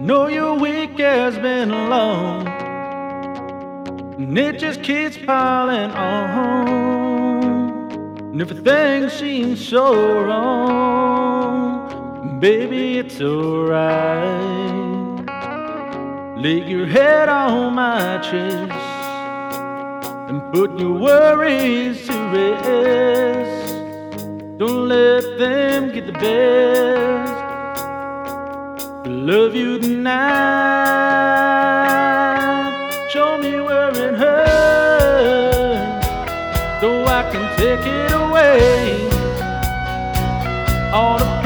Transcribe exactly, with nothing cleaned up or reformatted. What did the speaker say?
Know your week has been long, and it just keeps piling on. And everything seems so wrong. Baby, it's alright. Lay your head on my chest and put your worries to rest. Don't let them get the best. I love you tonight. Show me where it hurts, so I can take it away. All the